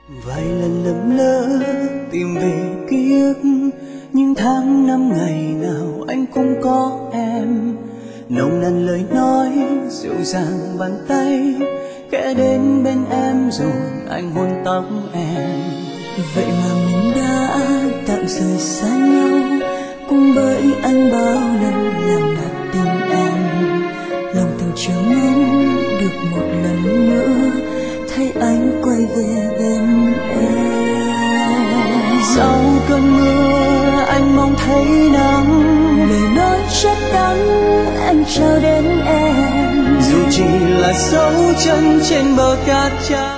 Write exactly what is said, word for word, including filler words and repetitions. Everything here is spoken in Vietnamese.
Vài lần lầm lỡ tìm về ký ức những tháng năm ngày nào anh cũng có em, nồng nàn lời nói dịu dàng bàn tay khẽ đến bên em rồi anh hôn tóc em. Vậy mà mình đã tạm rời xa nhau, cũng bởi anh bao lần làm nát tim em. Lòng từng chờ mong được một lần nữa thấy anh quay về bên em. Sau cơn mưa anh mong thấy nắng, lời nói chất đắng anh trao đến em. dù chỉ là dấu chân trên bờ cát trắng.